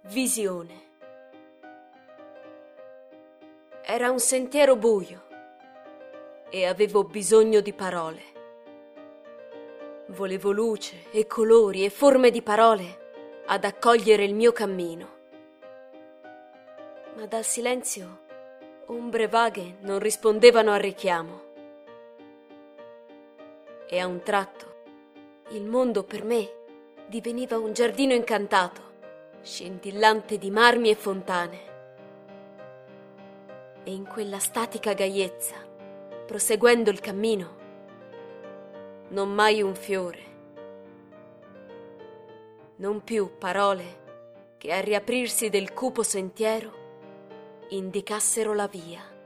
Visione. Era un sentiero buio e avevo bisogno di parole. Volevo luce e colori e forme di parole ad accogliere il mio cammino. Ma dal silenzio ombre vaghe non rispondevano al richiamo. E a un tratto il mondo per me diveniva un giardino incantato, scintillante di marmi e fontane. E in quella statica gaiezza, proseguendo il cammino, non mai un fiore, non più parole che al riaprirsi del cupo sentiero indicassero la via.